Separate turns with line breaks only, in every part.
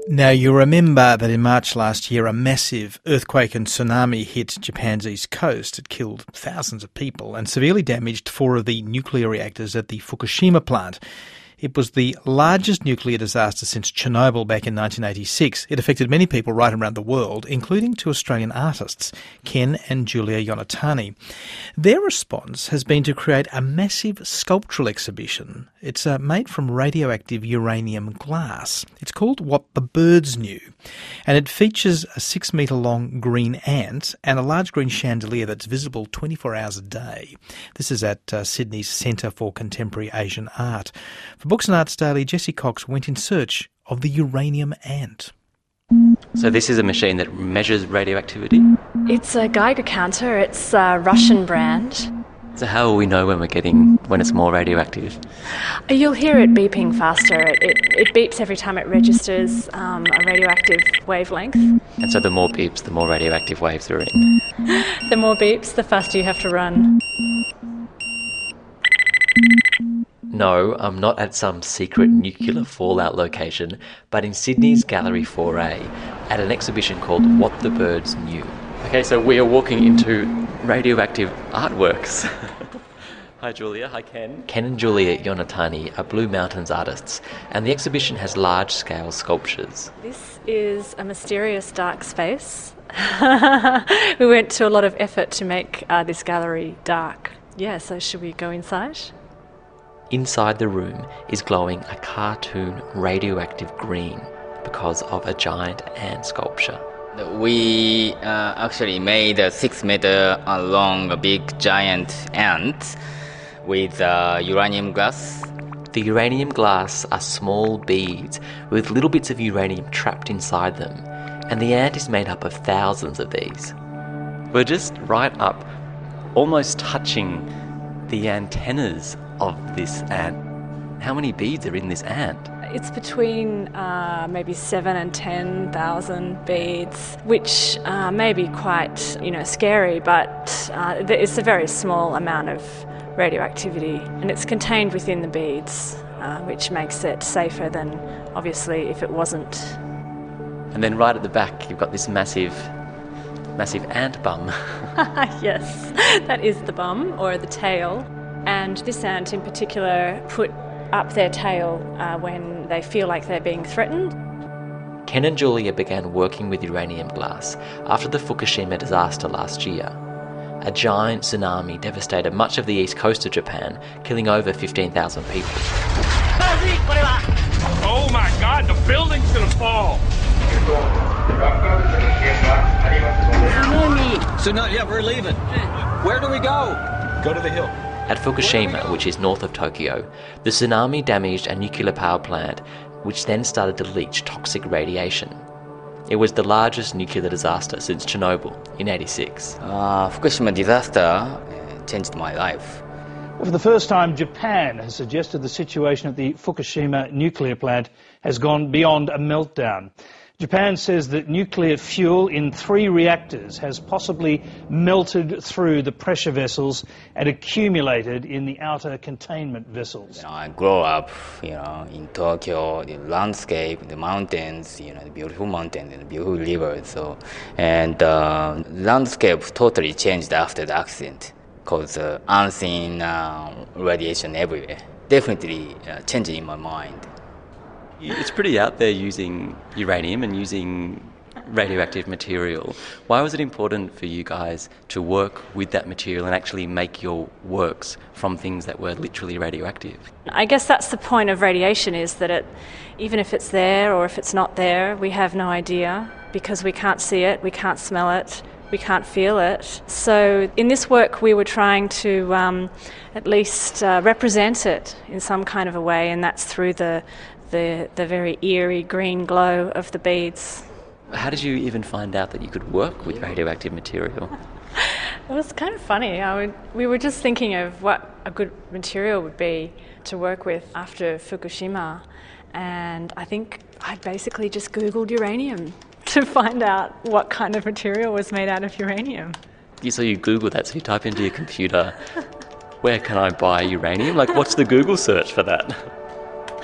Now, you remember that in March last year, a massive earthquake and tsunami hit Japan's east coast. It killed thousands of people and severely damaged 4 of the nuclear reactors at the Fukushima plant. It was the largest nuclear disaster since Chernobyl back in 1986. It affected many people right around the world, including 2 Australian artists, Ken and Julia Yonatani. Their response has been to create a massive sculptural exhibition. It's made from radioactive uranium glass. It's called What the Birds Knew, and it features a 6-metre-long green ant and a large green chandelier that's visible 24 hours a day. This is at Sydney's Centre for Contemporary Asian Art. For Books and Arts Daily, Jessie Cox went in search of the uranium ant.
So this is a machine that measures radioactivity?
It's a Geiger counter. It's a Russian brand.
So how will we know when it's more radioactive?
You'll hear it beeping faster. It beeps every time it registers a radioactive wavelength.
And so the more beeps, the more radioactive waves are in.
The more beeps, the faster you have to run.
No, I'm not at some secret nuclear fallout location, but in Sydney's Gallery 4A at an exhibition called What the Birds Knew. Okay, so we are walking into radioactive artworks. Hi Julia, hi Ken. Ken and Julia Yonatani are Blue Mountains artists, and the exhibition has large-scale sculptures.
This is a mysterious dark space. We went to a lot of effort to make this gallery dark. Yeah, so should we go inside?
Inside the room is glowing a cartoon radioactive green because of a giant ant sculpture.
We actually made a 6-meter long big giant ant with uranium glass.
The uranium glass are small beads with little bits of uranium trapped inside them, and the ant is made up of thousands of these. We're just right up, almost touching the antennas of this ant. How many beads are in this ant?
It's between maybe 7,000 and 10,000 beads, which may be quite, scary, but it's a very small amount of radioactivity, and it's contained within the beads, which makes it safer than, obviously, if it wasn't.
And then right at the back, you've got this massive ant bum.
Yes, that is the bum, or the tail. And this ant in particular put up their tail when they feel like they're being threatened.
Ken and Julia began working with uranium glass after the Fukushima disaster last year. A giant tsunami devastated much of the east coast of Japan, killing over 15,000 people.
Oh my God, the building's gonna fall!
Tsunami! Yeah, we're leaving. Where do we go?
Go to the hill.
At Fukushima, which is north of Tokyo, the tsunami damaged a nuclear power plant, which then started to leach toxic radiation. It was the largest nuclear disaster since Chernobyl in '86.
Fukushima disaster changed my life.
For the first time, Japan has suggested the situation at the Fukushima nuclear plant has gone beyond a meltdown. Japan says that nuclear fuel in 3 reactors has possibly melted through the pressure vessels and accumulated in the outer containment vessels.
I grew up, in Tokyo, the landscape, the mountains, the beautiful mountains and the beautiful rivers. And the landscape totally changed after the accident because unseen radiation everywhere. Definitely changing in my mind.
It's pretty out there using uranium and using radioactive material. Why was it important for you guys to work with that material and actually make your works from things that were literally radioactive?
I guess that's the point of radiation, is that even if it's there or if it's not there, we have no idea because we can't see it, we can't smell it, we can't feel it. So in this work we were trying to at least represent it in some kind of a way, and that's through the very eerie green glow of the beads.
How did you even find out that you could work with radioactive material?
It was kind of funny. We were just thinking of what a good material would be to work with after Fukushima, and I think I basically just Googled uranium to find out what kind of material was made out of uranium.
So you Google that, so you type into your computer, where can I buy uranium? Like, what's the Google search for that?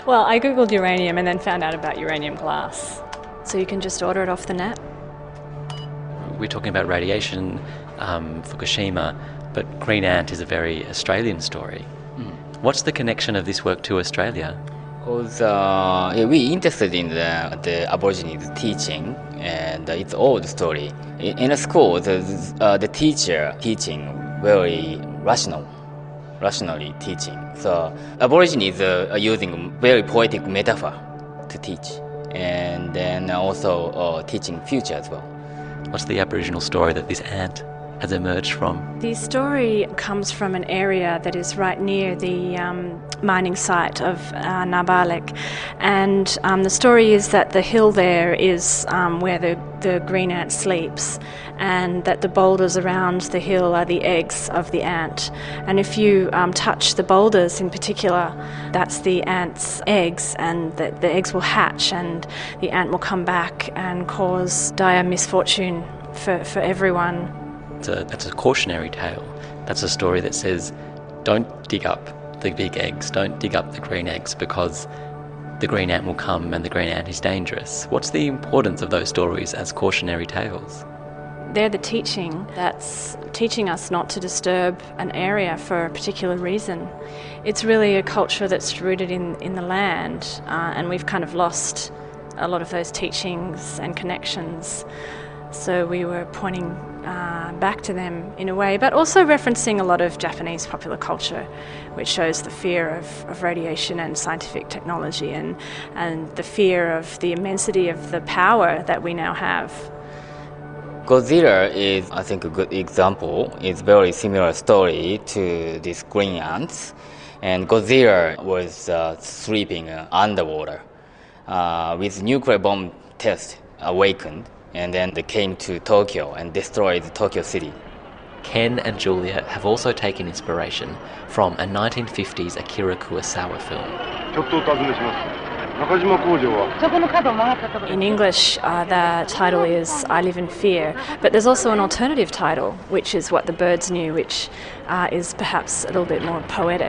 Well, I googled uranium and then found out about uranium glass. So you can just order it off the net.
We're talking about radiation, Fukushima, but Green Ant is a very Australian story. What's the connection of this work to Australia?
Because we interested in the Aborigines teaching, and it's old story. In a school, the teacher teaching very rationally teaching. So Aborigines are using very poetic metaphor to teach, and then also teaching future as well.
What's the Aboriginal story that this ant has emerged from?
The story comes from an area that is right near the mining site of Nabalik, and the story is that the hill there is where the green ant sleeps, and that the boulders around the hill are the eggs of the ant. And if you touch the boulders in particular, that's the ant's eggs, and the eggs will hatch, and the ant will come back and cause dire misfortune for everyone.
That's a cautionary tale. That's a story that says, don't dig up the big eggs, don't dig up the green eggs, because the green ant will come and the green ant is dangerous. What's the importance of those stories as cautionary tales?
They're the teaching that's teaching us not to disturb an area for a particular reason. It's really a culture that's rooted in the land, and we've kind of lost a lot of those teachings and connections. So we were pointing back to them in a way, but also referencing a lot of Japanese popular culture, which shows the fear of radiation and scientific technology, and the fear of the immensity of the power that we now have.
Godzilla is, I think, a good example. It's a very similar story to these green ants. And Godzilla was sleeping underwater with nuclear bomb test awakened. And then they came to Tokyo and destroyed Tokyo City.
Ken and Julia have also taken inspiration from a 1950s Akira Kurosawa film.
In English, the title is I Live in Fear, but there's also an alternative title, which is What the Birds Knew, which is perhaps a little bit more poetic.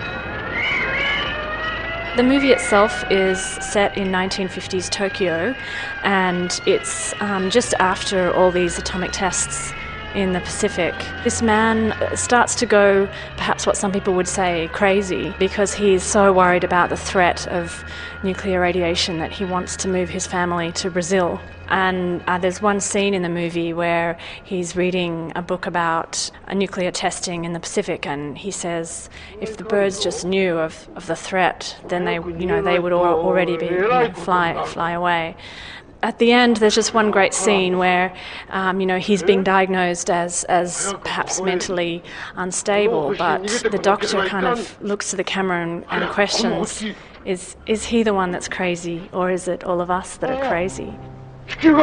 The movie itself is set in 1950s Tokyo, and it's just after all these atomic tests in the Pacific. This man starts to go, perhaps what some people would say, crazy, because he's so worried about the threat of nuclear radiation that he wants to move his family to Brazil. And there's one scene in the movie where he's reading a book about nuclear testing in the Pacific, and he says if the birds just knew of the threat, then they would already be fly away. At the end, there's just one great scene where, he's being diagnosed as perhaps mentally unstable, but the doctor kind of looks to the camera and questions, is he the one that's crazy, or is it all of us that are crazy?
Ken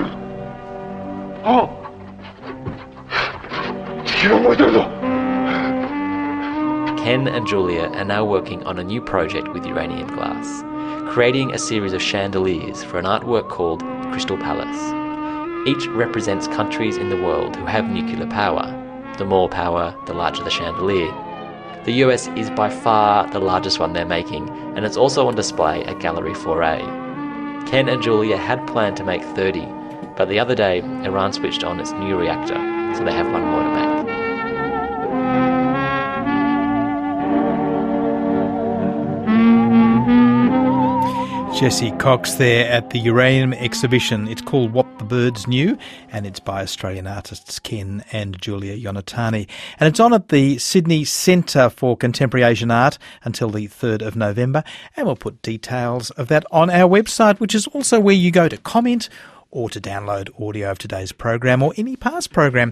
and Julia are now working on a new project with uranium glass, creating a series of chandeliers for an artwork called Crystal Palace. Each represents countries in the world who have nuclear power. The more power, the larger the chandelier. The US is by far the largest one they're making, and it's also on display at Gallery 4A. Ken and Julia had planned to make 30, but the other day Iran switched on its new reactor, so they have one more to make.
Jessie Cox there at the Uranium exhibition. It's called What the Birds Knew, and it's by Australian artists Ken and Julia Yonatani. And it's on at the Sydney Centre for Contemporary Asian Art until the 3rd of November. And we'll put details of that on our website, which is also where you go to comment or to download audio of today's program or any past program.